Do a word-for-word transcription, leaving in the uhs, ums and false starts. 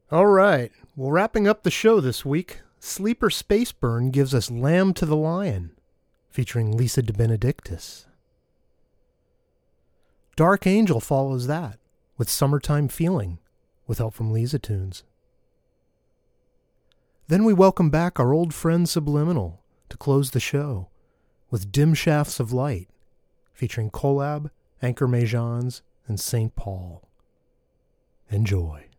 All right, well, wrapping up the show this week, Sleeper Space Burn gives us Lamb to the Lion, featuring Lisa De Benedictis. Dark Angel follows that, with Summertime Feeling, with help from Lisa Tunes. Then we welcome back our old friend Subliminal to close the show, with Dim Shafts of Light, featuring Collab, Anchor Majans, and Saint Paul. Enjoy.